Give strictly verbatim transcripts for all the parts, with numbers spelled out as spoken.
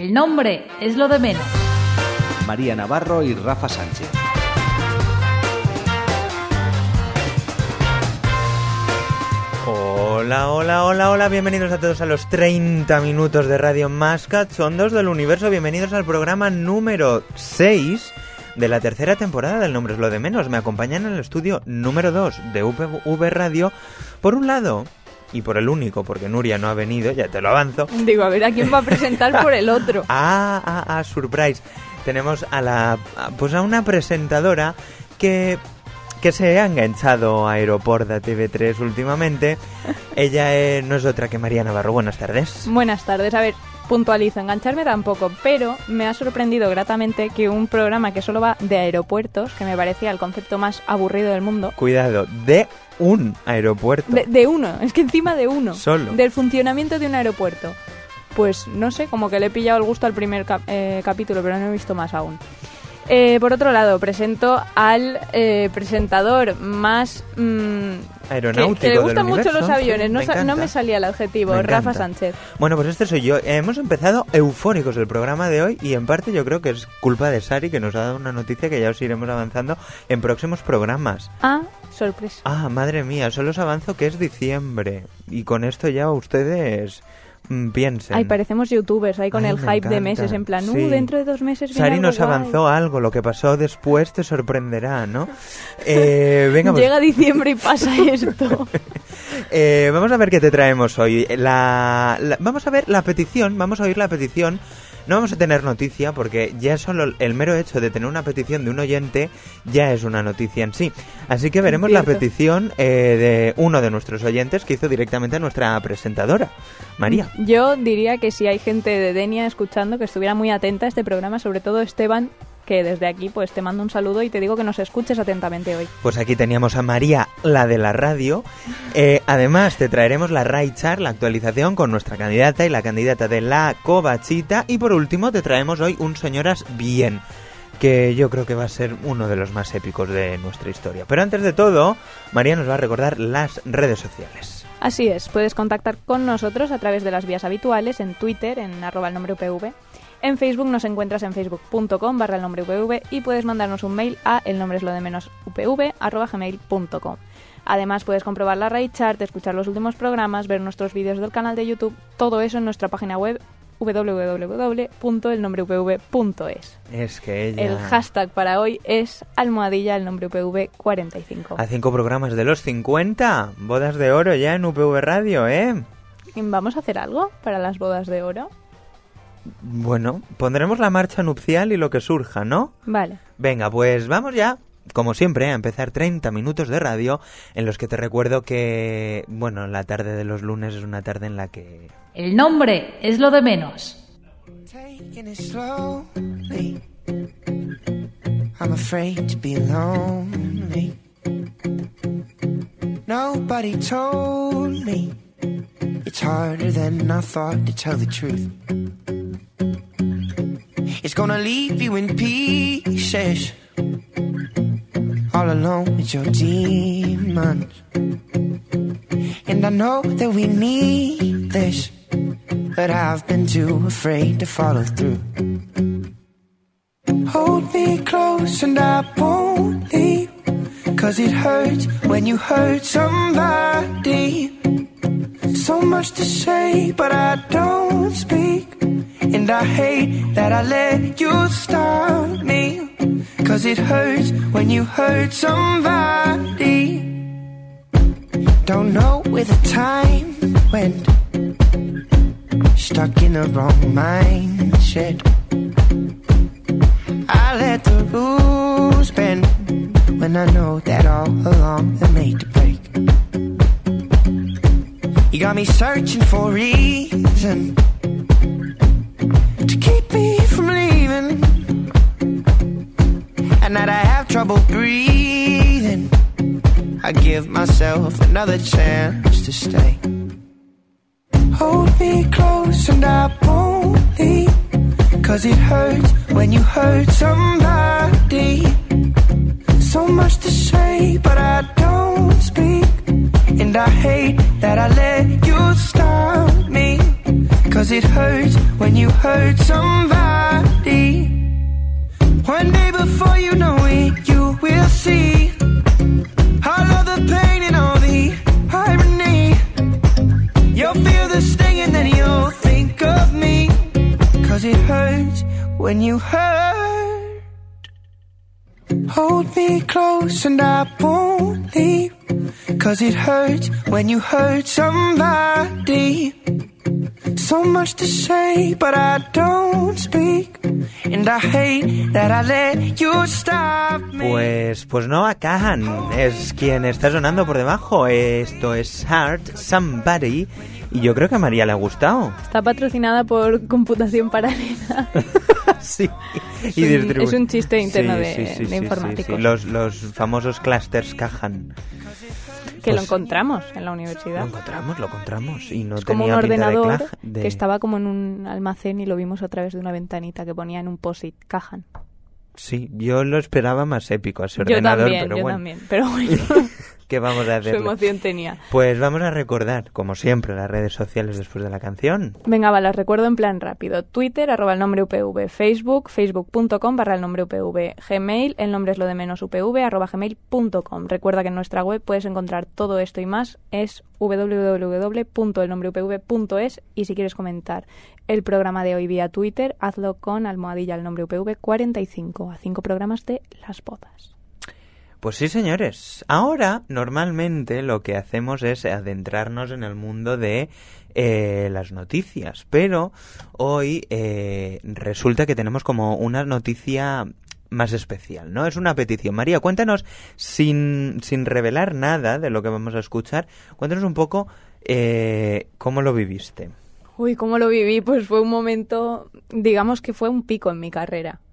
El nombre es lo de menos. María Navarro y Rafa Sánchez. Hola, hola, hola, hola, bienvenidos a todos a los treinta minutos de radio más cachondos del universo. Bienvenidos al programa número seis de la tercera temporada del Nombre es lo de menos. Me acompañan en el estudio número dos de U P V Radio, por un lado, y por el único, porque Nuria no ha venido, ya te lo avanzo. Digo, a ver, ¿a quién va a presentar por el otro? ah, ah, ah, surprise. Tenemos a la, pues a una presentadora que... que se ha enganchado a Aeroporta T V tres últimamente. Ella eh, no es otra que María Navarro. Buenas tardes. Buenas tardes. A ver, puntualizo, engancharme tampoco, pero me ha sorprendido gratamente que un programa que solo va de aeropuertos, que me parecía el concepto más aburrido del mundo... Cuidado, de un aeropuerto. De, de uno, es que encima de uno. Solo. Del funcionamiento de un aeropuerto. Pues no sé, como que le he pillado el gusto al primer cap- eh, capítulo, pero no he visto más aún. Eh, por otro lado, presento al eh, presentador más... Mmm, aeronáutico que, que le gustan del mucho universo. los aviones, no, me sa- no me salía el adjetivo, Rafa Sánchez. Bueno, pues este soy yo. Eh, hemos empezado eufóricos el programa de hoy y en parte yo creo que es culpa de Sari, que nos ha dado una noticia que ya os iremos avanzando en próximos programas. Ah, sorpresa. Ah, madre mía, solo os avanzo que es diciembre y con esto ya ustedes... piensen. Ay, parecemos youtubers ahí con Ay, el me hype encanta. de meses, en plan, uh, Sí. dentro de dos meses viene Sari algo nos guay. avanzó algo, lo que pasó después te sorprenderá, ¿no? Eh, venga, pues, Llega diciembre y pasa esto. eh, vamos a ver qué te traemos hoy. La, la- vamos a ver la petición, vamos a oír la petición. No vamos a tener noticia porque ya solo el mero hecho de tener una petición de un oyente ya es una noticia en sí. Así que veremos Cierto. la petición eh, de uno de nuestros oyentes que hizo directamente a nuestra presentadora, María. Yo diría que si hay gente de Denia escuchando, que estuviera muy atenta a este programa, sobre todo Esteban, que desde aquí pues te mando un saludo y te digo que nos escuches atentamente hoy. Pues aquí teníamos a María, la de la radio. Eh, además, te traeremos la Raichar, la actualización con nuestra candidata y la candidata de la Covachita. Y por último, te traemos hoy un Señoras Bien, que yo creo que va a ser uno de los más épicos de nuestra historia. Pero antes de todo, María nos va a recordar las redes sociales. Así es, puedes contactar con nosotros a través de las vías habituales, en Twitter, en arroba el nombre U P V. En Facebook nos encuentras en facebook punto com barra el nombre U P V y puedes mandarnos un mail a el nombre es lo de menos upv arroba gmail punto com. Además puedes comprobar la Raichart, escuchar los últimos programas, ver nuestros vídeos del canal de YouTube, todo eso en nuestra página web doble u doble u doble u punto el nombre u p v punto es. Es que ella... El hashtag para hoy es almohadilla el nombre U P V cuarenta y cinco. A cinco programas de los cincuenta, bodas de oro ya en U P V Radio, ¿eh? ¿Vamos a hacer algo para las bodas de oro? Bueno, pondremos la marcha nupcial y lo que surja, ¿no? Vale. Venga, pues vamos ya, como siempre, a empezar treinta minutos de radio en los que te recuerdo que, bueno, la tarde de los lunes es una tarde en la que... El nombre es lo de menos. Taking it slowly. I'm afraid to be lonely. Nobody told me it's harder than I thought to tell the truth. It's gonna leave you in pieces, all alone with your demons. And I know that we need this, but I've been too afraid to follow through. Hold me close and I won't leave, 'cause it hurts when you hurt somebody. So much to say, but I don't speak. And I hate that I let you stop me, 'cause it hurts when you hurt somebody. Don't know where the time went, stuck in the wrong mindset. I let the rules bend when I know that all along they're made to break. You got me searching for reason to keep me from leaving, and that I have trouble breathing. I give myself another chance to stay. Hold me close and I won't leave, 'cause it hurts when you hurt somebody. So much to say, but I don't speak. And I hate that I let you stop me, 'cause it hurts when you hurt somebody. One day before you know it, you will see all of the pain and all the irony. You'll feel the sting and then you'll think of me, 'cause it hurts when you hurt. Hold me close and I won't leave, 'cause it hurts when you hurt somebody. So much to say, but I don't speak, and I hate that I let you stop me. Pues, pues Noah Kahan es quien está sonando por debajo. Esto es Hurt Somebody, y yo creo que a María le ha gustado. Está patrocinada por Computación Paralela. Sí. Es, y un, distribu- es un chiste interno sí, de, sí, sí, de sí, informáticos. sí, sí. Los, los famosos clusters Kahan. Que Pues, lo encontramos en la universidad. Lo encontramos, lo encontramos. Y no Es como un tenía pinta de ordenador cla- de- que estaba como en un almacén y lo vimos a través de una ventanita que ponía en un post-it, Kahan. Sí, yo lo esperaba más épico a ese Yo ordenador, también, pero yo bueno. también, pero bueno, ¿Qué vamos a su hacer? emoción tenía. Pues vamos a recordar, como siempre, las redes sociales después de la canción. Venga, va, las recuerdo en plan rápido. Twitter, arroba el nombre U P V. Facebook, facebook.com barra el nombre U P V. Gmail, el nombre es lo de menos U P V, arroba gmail punto com. Recuerda que en nuestra web puedes encontrar todo esto y más. Es doble u doble u doble u punto el nombre u p v punto es, y si quieres comentar el programa de hoy vía Twitter, hazlo con almohadilla el nombre U P V cuarenta y cinco, a cinco programas de Las Bodas. Pues sí, señores. Ahora, normalmente, lo que hacemos es adentrarnos en el mundo de eh, las noticias. Pero hoy eh, resulta que tenemos como una noticia más especial, ¿no? Es una petición. María, cuéntanos, sin, sin revelar nada de lo que vamos a escuchar, cuéntanos un poco eh, cómo lo viviste. Uy, ¿cómo lo viví? Pues fue un momento, digamos que fue un pico en mi carrera.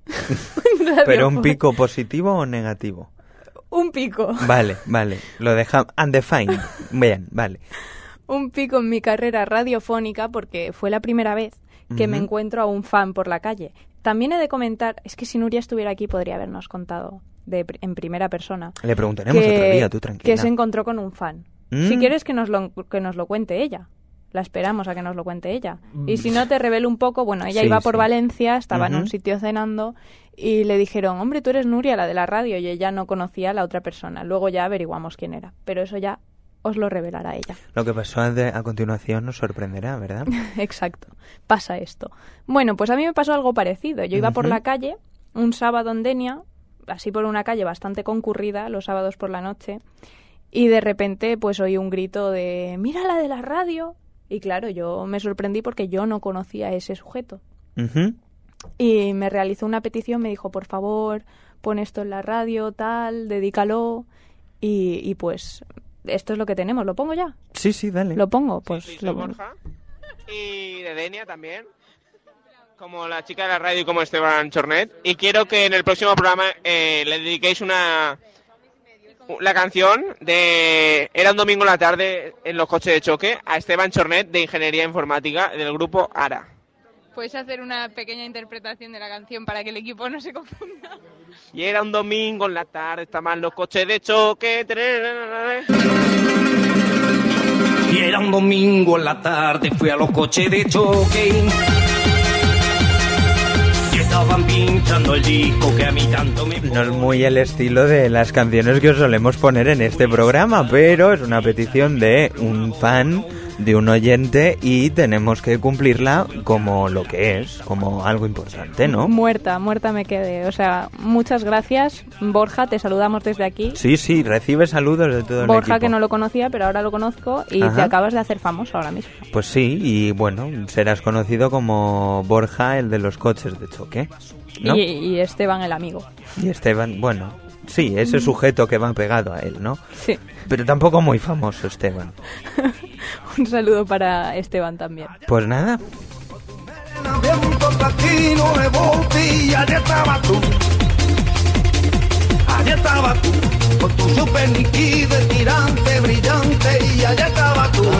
¿Pero un pico positivo o negativo? Un pico. Vale, vale. Lo dejamos undefined. Bien, vale. Un pico en mi carrera radiofónica porque fue la primera vez que Uh-huh. me encuentro a un fan por la calle. También he de comentar, es que si Nuria estuviera aquí podría habernos contado de, en primera persona. Le preguntaremos que, otro día, tú tranquila. que se encontró con un fan. Mm. Si quieres que nos, lo, que nos lo cuente ella. La esperamos a que nos lo cuente ella. Y si no, te revelo un poco. Bueno, ella Sí, iba por sí. Valencia, estaba Ujú. en un sitio cenando y le dijeron, hombre, tú eres Nuria, la de la radio, y ella no conocía a la otra persona. Luego ya averiguamos quién era, pero eso ya os lo revelará ella. Lo que pasó a, de- a continuación nos sorprenderá, ¿verdad? Exacto, pasa esto. Bueno, pues a mí me pasó algo parecido. Yo iba por Ujú. la calle un sábado en Denia, así por una calle bastante concurrida los sábados por la noche, y de repente pues oí un grito de ¡mira la de la radio! Y claro, yo me sorprendí porque yo no conocía a ese sujeto. Ujú. Y me realizó una petición, me dijo, por favor, pon esto en la radio, tal, dedícalo. Y, y pues esto es lo que tenemos. ¿Lo pongo ya? Sí, sí, dale. ¿Lo pongo? Pues Sí, soy lo Borja. Y de Denia también. Como la chica de la radio y como Esteban Chornet. Y quiero que en el próximo programa eh, le dediquéis una... la canción de Era un domingo en la tarde en los coches de choque a Esteban Chornet de Ingeniería Informática del grupo ARA. ¿Puedes hacer una pequeña interpretación de la canción para que el equipo no se confunda? Y era un domingo en la tarde, estaban los coches de choque. Y era un domingo en la tarde, fui a los coches de choque. Y estaban pinchando el disco que a mí tanto me... No es muy el estilo de las canciones que os solemos poner en este programa, pero es una petición de un fan, de un oyente, y tenemos que cumplirla como lo que es, como algo importante, ¿no? Muerta, muerta me quedé. O sea, muchas gracias, Borja, te saludamos desde aquí. Sí, sí, recibe saludos de todo el Borja, equipo. que no lo conocía, pero ahora lo conozco y Ajá. te acabas de hacer famoso ahora mismo. Pues sí, y bueno, serás conocido como Borja, el de los coches de choque, ¿no? Y, y Esteban, el amigo. Y Esteban, bueno, sí, ese sujeto que va pegado a él, ¿no? Sí. Pero tampoco muy famoso, Esteban. Un saludo para Esteban también. Pues nada, Viento platino de Volpi, y allí estaba tú. Allí estaba tú, con tu super nitidez tirante, brillante, y allí estaba tú.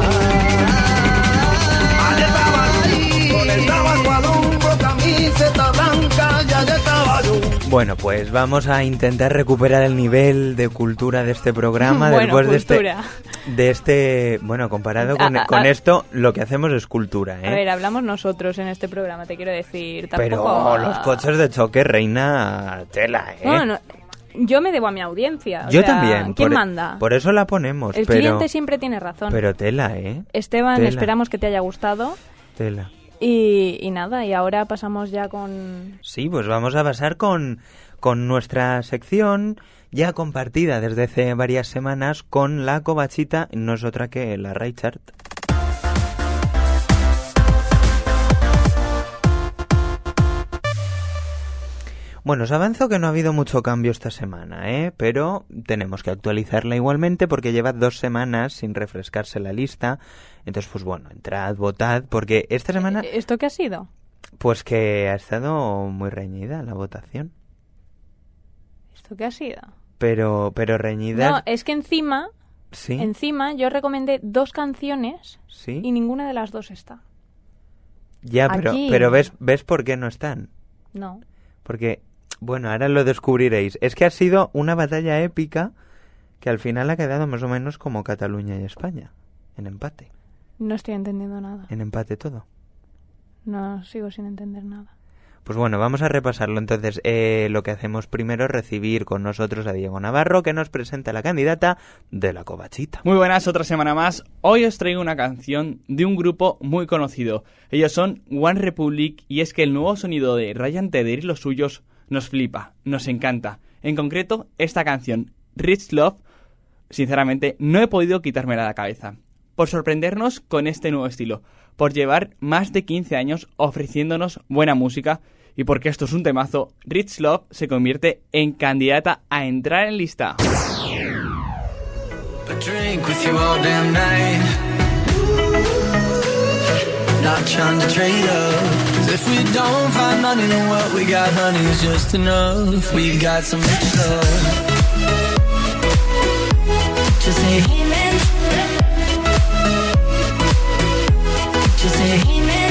Allí estaba tú, con el tabaco al hombro, camiseta blanca, y allí estaba yo. bueno, pues vamos a intentar recuperar el nivel de cultura de este programa Bueno, después de cultura. este... de este... Bueno, comparado con, A- a- con a- esto, lo que hacemos es cultura, ¿eh? A ver, hablamos nosotros en este programa, te quiero decir. Tampoco... Pero los coches de choque, reina tela, ¿eh? No, no, yo me debo a mi audiencia. o Yo sea, también. ¿Quién por, manda? Por eso la ponemos, El pero... cliente siempre tiene razón. Pero tela, ¿eh? Esteban, Tela. esperamos que te haya gustado. Tela. Y, y nada, y ahora pasamos ya con... Sí, pues vamos a pasar con, con nuestra sección ya compartida desde hace varias semanas con la covachita, no es otra que la Ray Chart. Bueno, os avanzo que no ha habido mucho cambio esta semana, ¿eh? Pero tenemos que actualizarla igualmente porque lleva dos semanas sin refrescarse la lista. Entonces, pues bueno, entrad, votad, porque esta semana... ¿Esto qué ha sido? Pues que ha estado muy reñida la votación. ¿Esto qué ha sido? Pero, pero reñida... No, es que encima, Sí, encima yo recomendé dos canciones sí. y ninguna de las dos está. Ya, pero, Aquí- pero ¿ves, ¿ves por qué no están? No. Porque, bueno, ahora lo descubriréis. Es que ha sido una batalla épica que al final ha quedado más o menos como Cataluña y España. En empate. No estoy entendiendo nada. En empate todo. No, sigo sin entender nada. Pues bueno, vamos a repasarlo. Entonces, eh, lo que hacemos primero es recibir con nosotros a Diego Navarro, que nos presenta la candidata de la covachita. Muy buenas, otra semana más. Hoy os traigo una canción de un grupo muy conocido. Ellos son One Republic y es que el nuevo sonido de Ryan Tedder y los suyos nos flipa, nos encanta. En concreto, esta canción, Rich Love, sinceramente no he podido quitármela de la cabeza. Por sorprendernos con este nuevo estilo, por llevar más de quince años ofreciéndonos buena música y porque esto es un temazo, Rich Love se convierte en candidata a entrar en lista. A drink with you all damn night. Not trying to trade up. 'Cause if we don't find money, then what we got, honey, is just enough. We got some rich love. Just say amen. Just say amen.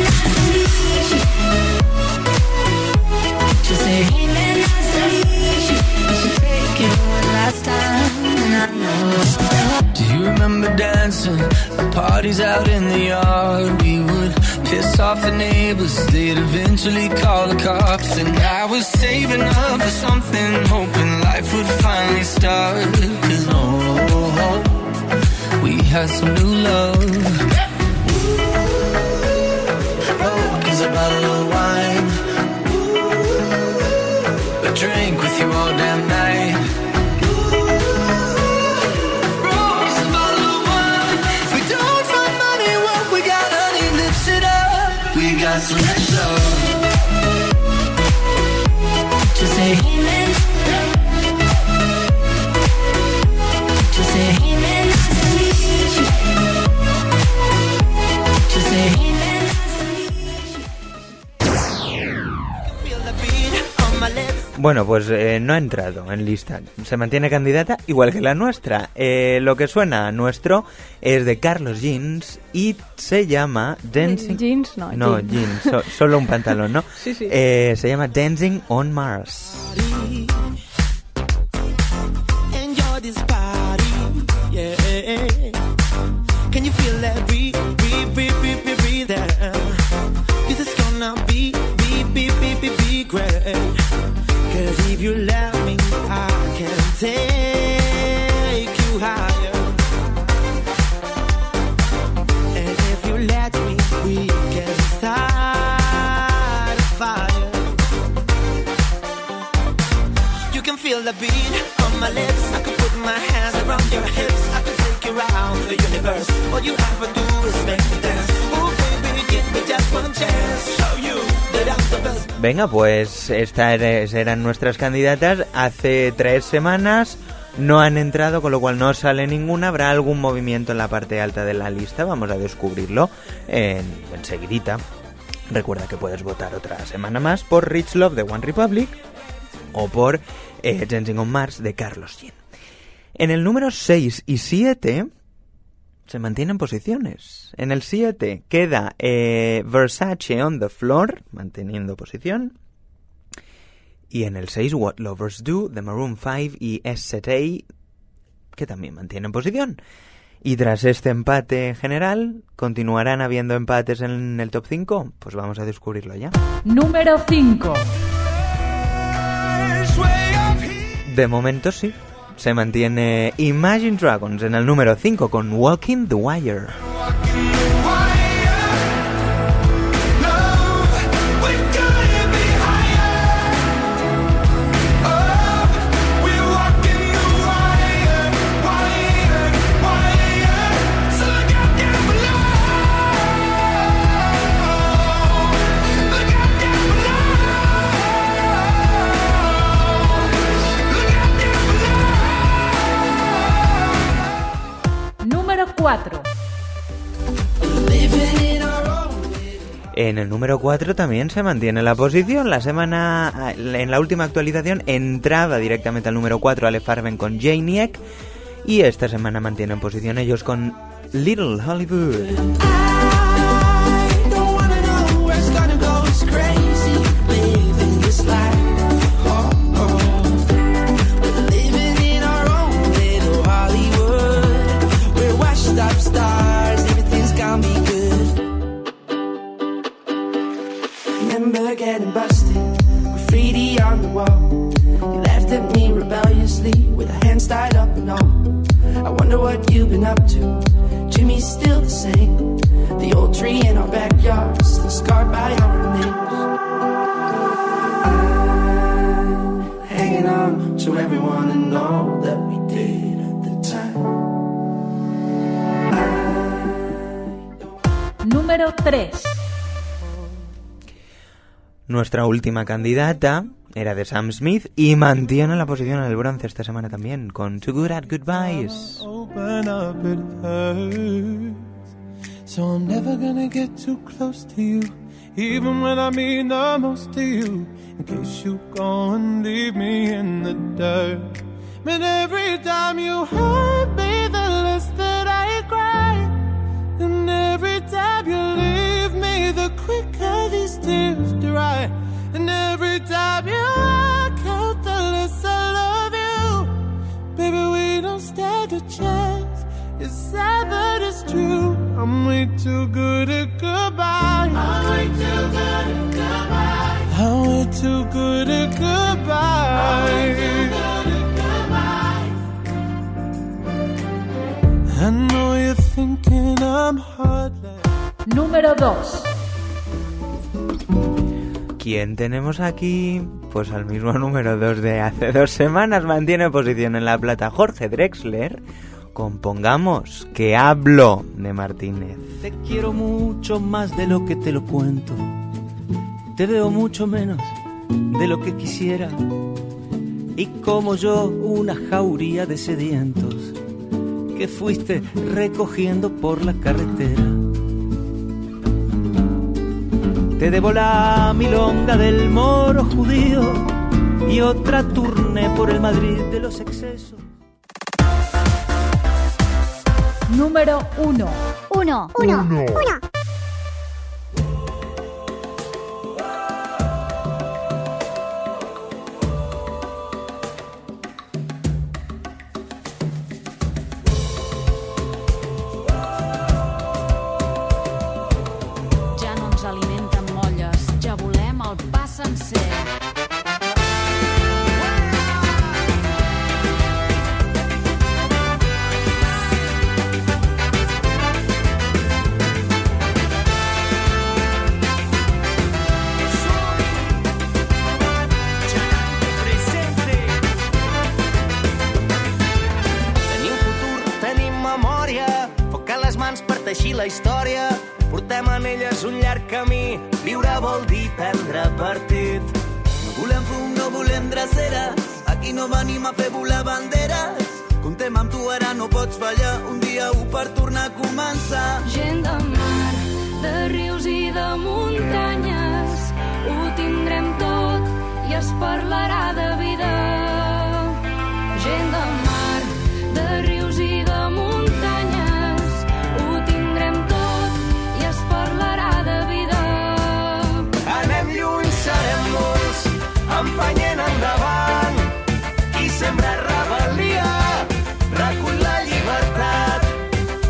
Just say amen. I should take it one last time, and I know. Do you remember dancing at parties out in the yard? We would piss off the neighbors, they'd eventually call the cops. And I was saving up for something, hoping life would finally start. 'Cause oh, we had some new love. Oh, 'cause a bottle of wine, a drink with you all damn night. We got some rich love. Just say amen. Just say amen. Just say amen. Feel the beat on my lips. Bueno, pues eh, no ha entrado en lista. Se mantiene candidata igual que la nuestra. Eh, lo que suena nuestro es de Carlos Jeans y se llama Dancing... Jeans, no. No, jeans. jeans, so- solo un pantalón, ¿no? Sí, sí. Eh, se llama Dancing on Mars. Enjoy this party, yeah. Can you feel that beat, beat, beat, beat, beat, beat there? 'Cause it's gonna be, be, be, be, be, be great. 'Cause if you let me, I can take you higher. And if you let me, we can start a fire. You can feel the beat on my lips. I can put my hands around your hips. I can take you around the universe. All you have to do is make me dance. Oh baby, give me just one chance. Show you that I'm the best. Venga, pues estas eran nuestras candidatas. Hace tres semanas no han entrado, con lo cual no sale ninguna. Habrá algún movimiento en la parte alta de la lista. Vamos a descubrirlo en, enseguidita. Recuerda que puedes votar otra semana más por Rich Love de One Republic o por eh, Dancing on Mars de Carlos Jean. En el número seis y siete se mantienen posiciones. En el siete queda eh, Versace on the Floor, manteniendo posición. Y en el seis, What Lovers Do, de Maroon five y S Z A, que también mantienen posición. Y tras este empate general, ¿continuarán habiendo empates en el top cinco? Pues vamos a descubrirlo ya. Número cinco. De momento sí. Se mantiene Imagine Dragons en el número cinco con Walking the Wire. cuatro. En el número cuatro también se mantiene la posición. La semana, en la última actualización, entraba directamente al número cuatro Ale Farben con Janiek. Y esta semana mantienen posición ellos con Little Hollywood. Stars, everything's gonna be good. Remember getting busted, graffiti on the wall. You laughed at me rebelliously with a hands tied up and all. I wonder what you've been up to. Jimmy's still the same. The old tree in our backyard, still scarred by our names. I'm hanging on to everyone and all that we did at the time. Número tres. Nuestra última candidata era de Sam Smith y mantiene la posición en el bronce esta semana también con Too Good at Goodbyes. Open up, it hurts. So I'm never gonna get too close to you, even when I mean the most to you, in case you go and leave me in the dirt. But every time you hurt me, the less that I cry. And every time you leave me, the quicker these tears dry. And every time you walk out, the less I love you. Baby, we don't stand a chance. It's sad but it's true. I'm way too good at goodbye. I'm way too good at goodbye. I'm way too good at goodbye. I'm way too good at goodbye. I know you're thinking I'm heartless. Número dos. ¿Quién tenemos aquí? Pues al mismo número dos de hace dos semanas mantiene posición en la plata Jorge Drexler. Compongamos que hablo de Martínez. Te quiero mucho más de lo que te lo cuento. Te veo mucho menos de lo que quisiera. Y como yo, una jauría de sedientos que fuiste recogiendo por la carretera. Te debo la milonga del moro judío y otra turné por el Madrid de los excesos. Número uno. Uno, uno, uno. uno. Ja no ens alimenten molles, ja volem el pa sencer. Teixir la història, portem en elles un llarg camí. Viure vol dir prendre partit. No volem fum, no volem dreceres, aquí no venim a fer volar banderes. Comptem amb tu, ara no pots fallar, un dia u per tornar a començar. Gent de mar, de rius i de muntanyes, ho tindrem tot i es parlarà de vida. Gent de mar, de rius i de muntanyes, ho tindrem tot i es parlarà de vida. Anem lluny, serem molts, empenyent endavant. Qui sembra rebel·lia, recull la llibertat.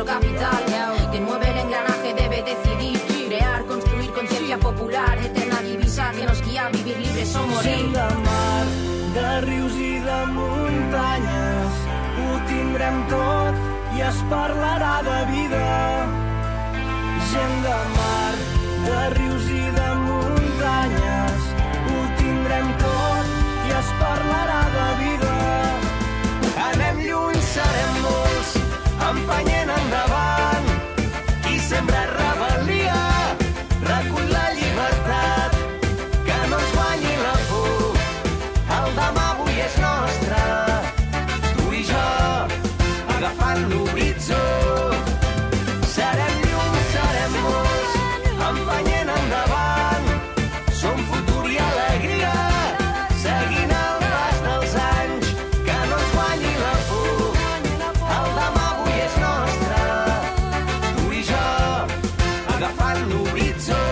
capital, que mueve el engranaje debe decidir, crear, construir conciencia popular, eterna divisa que nos guía a vivir libres o morir. Gent de mar, de rius i de muntanyes, ho tindrem tot i es parlarà de vida. Gent de mar, de rius i de muntanyes, ho tindrem tot i es parlarà de vida. Anem lluny, serem molts, empenyent endavant, qui sembra rebel·lia, recull la llibertat, que no ens guanyi la por, el demà avui és nostre, tu i jo, agafant l'horitzó. Serem llum, serem molts, empenyent endavant, som futur i alegria, seguint el pas dels anys, que no ens guanyi la por, el demà avui és nostre, tu i jo, agafant l'horitzó.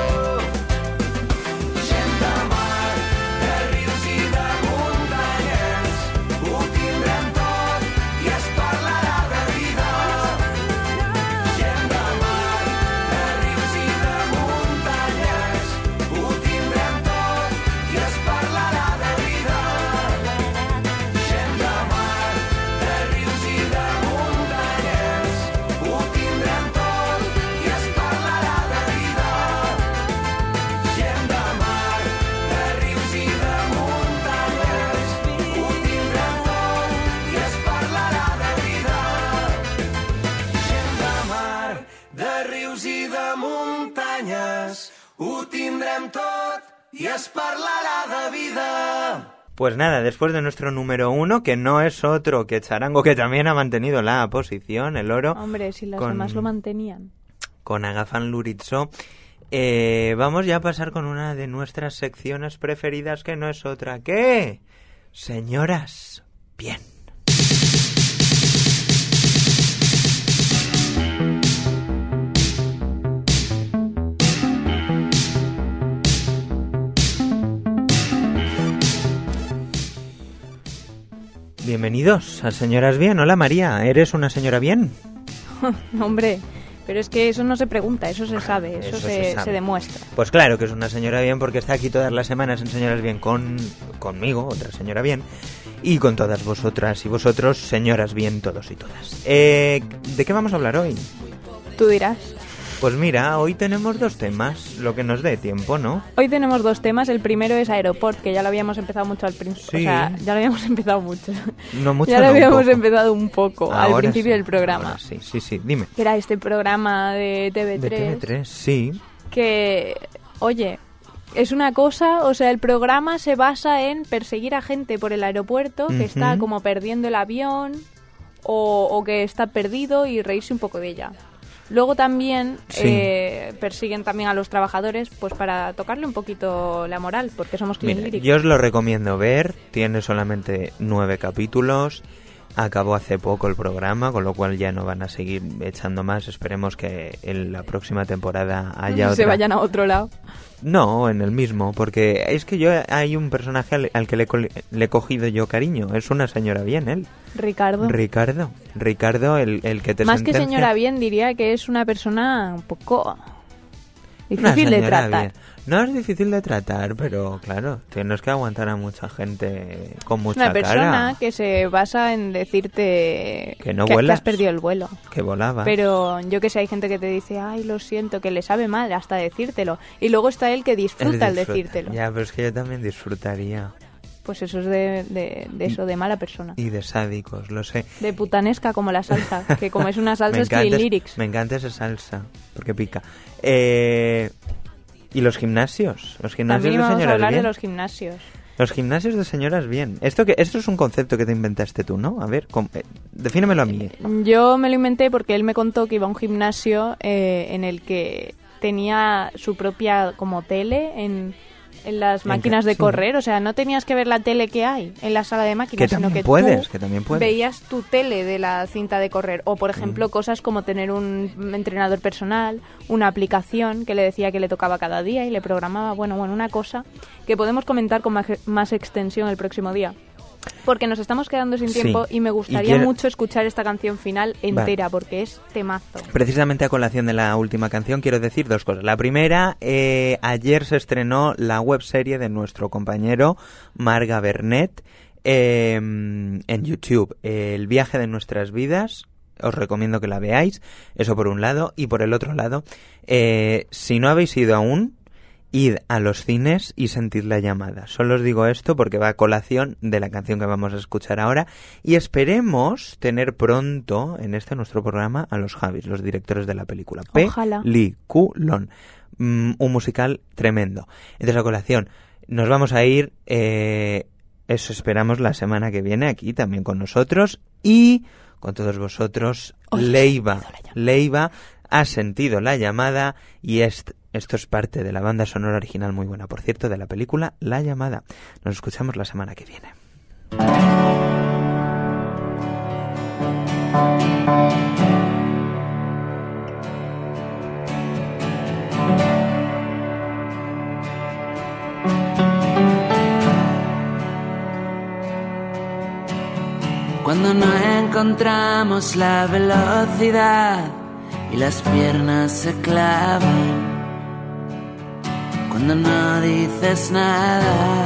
Gent de mar, de rius i de muntanyes, ho tindrem tot i es parlarà de vida. Gent de mar, de rius i de muntanyes, ho tindrem tot i es parlarà de vida. Gent de mar, de rius i de muntanyes, ho tindrem tot i es parlarà de vida. Gent de mar, de rius i de muntanyes, ho tindrem tot i es parlarà de vida. Gent de mar, de rius i de muntanyes, ho tindrem tot i es parlarà de vida. Pues nada, después de nuestro número uno, que no es otro que Charango, que también ha mantenido la posición, el oro, Hombre, si las con- demás lo mantenían. con Agafan L'Horitzó, eh, vamos ya a pasar con una de nuestras secciones preferidas, que no es otra que... Señoras, bien. Bienvenidos a Señoras Bien. Hola María, ¿eres una señora bien? Hombre, pero es que eso no se pregunta, eso se sabe, eso, Eso se, se sabe. se demuestra. Pues claro que es una señora bien, porque está aquí todas las semanas en Señoras Bien con conmigo, otra señora bien, y con todas vosotras y vosotros, señoras bien, todos y todas. Eh, ¿De qué vamos a hablar hoy? Tú dirás. Pues mira, hoy tenemos dos temas, lo que nos dé tiempo, ¿no? Hoy tenemos dos temas. El primero es Aeroport, que ya lo habíamos empezado mucho al principio. Sí. O sea, ya lo habíamos empezado mucho. No mucho, ya lo no, un habíamos poco. empezado un poco al Ahora principio sí, del programa. ahora sí, sí, sí, dime. Que era este programa de T V tres. De T V tres, sí. Que, oye, es una cosa, o sea, el programa se basa en perseguir a gente por el aeropuerto que Ujú. está como perdiendo el avión o, o que está perdido y reírse un poco de ella. Luego también Sí. eh, persiguen también a los trabajadores pues para tocarle un poquito la moral, porque somos clean Mira, lyrics. yo os lo recomiendo ver, tiene solamente nueve capítulos, acabó hace poco el programa, con lo cual ya no van a seguir echando más, esperemos que en la próxima temporada haya se otra. vayan a otro lado. No, en el mismo, porque es que yo hay un personaje al, al que le, he col- le he cogido yo cariño, es una señora bien, él. Ricardo. Ricardo, Ricardo, el, el que te Más que sentencia. señora bien, diría que es una persona un poco Una difícil de señora tratar. bien. No es difícil de tratar, pero claro, tienes que aguantar a mucha gente con Es mucha una persona cara. que se basa en decirte Que no que, vuelas. has perdido el vuelo. Que volaba. Pero yo que sé, hay gente que te dice, ay, lo siento, que le sabe mal hasta decírtelo. Y luego está él que disfruta al disfruta. decírtelo. Ya, pero es que yo también disfrutaría. Pues eso es de, de, de eso, de mala persona. Y de sádicos, lo sé. De putanesca como la salsa, que como es una salsa Me es clean encanta, es- lyrics. me encanta esa salsa, porque pica. Eh, ¿Y los gimnasios? Los gimnasios También de vamos a señoras hablar bien. de los gimnasios. Los gimnasios de señoras bien. Esto que esto es un concepto que te inventaste tú, ¿no? A ver, com- eh, defínemelo a mí. Yo me lo inventé porque él me contó que iba a un gimnasio eh, en el que tenía su propia como tele en, en las En máquinas ca- de sí. correr. O sea, no tenías que ver la tele que hay en la sala de máquinas, Que sino también que puedes, tú que también puedes. veías tu tele de la cinta de correr. O, por ejemplo, cosas como tener un entrenador personal, una aplicación que le decía que le tocaba cada día y le programaba, bueno, bueno, una cosa que podemos comentar con más, más extensión el próximo día. porque nos estamos quedando sin Sí. tiempo y me gustaría Y quiero- mucho escuchar esta canción final entera, porque es temazo. Precisamente a colación de la última canción quiero decir dos cosas. La primera, eh, ayer se estrenó la webserie de nuestro compañero Marga Bernet eh, en YouTube, El viaje de nuestras vidas. Os recomiendo que la veáis, eso por un lado. Y por el otro lado, eh, si no habéis ido aún, id a los cines y sentid la llamada. Solo os digo esto porque va a colación de la canción que vamos a escuchar ahora. Y esperemos tener pronto en este nuestro programa a los Javis, los directores de la película. Ojalá. Peliculón. Mm, un musical tremendo. Entonces, a colación, nos vamos a ir... Eh, eso esperamos la semana que viene aquí también con nosotros y con todos vosotros. Oye, Leiva. Leiva ha sentido la llamada y est- esto es parte de la banda sonora original muy buena, por cierto, de la película La Llamada. Nos escuchamos la semana que viene. Cuando no encontramos la velocidad y las piernas se clavan, cuando no dices nada,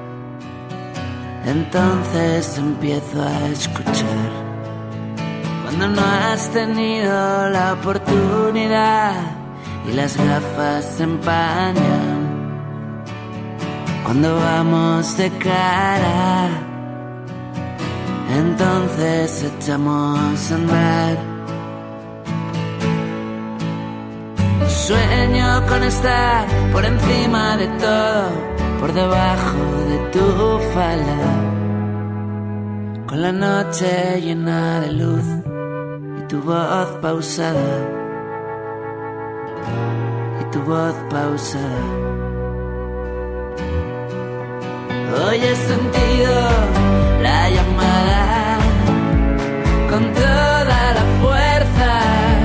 entonces empiezo a escuchar. Cuando no has tenido la oportunidad y las gafas se empañan, cuando vamos de cara, entonces echamos a andar. Sueño con estar por encima de todo, por debajo de tu falda, con la noche llena de luz y tu voz pausada, y tu voz pausada. Hoy he sentido la llamada con toda la fuerza,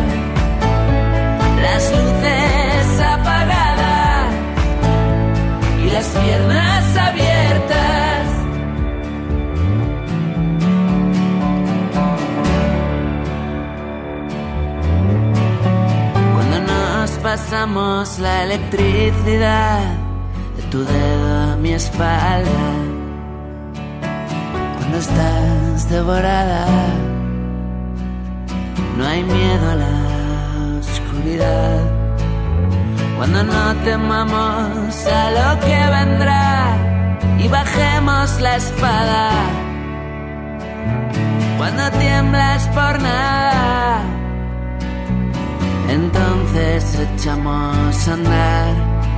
las luces apagadas y las piernas abiertas. Cuando nos pasamos la electricidad de tu dedo a mi espalda, cuando estás devorada, no hay miedo a la oscuridad. Cuando no temamos a lo que vendrá y bajemos la espada, cuando tiemblas por nada, entonces echamos a andar.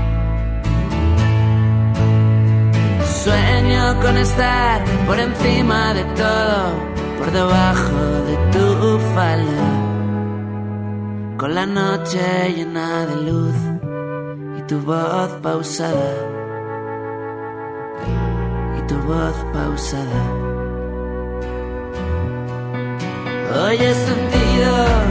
Sueño con estar por encima de todo, por debajo de tu falda, con la noche llena de luz y tu voz pausada, y tu voz pausada. Hoy he sentido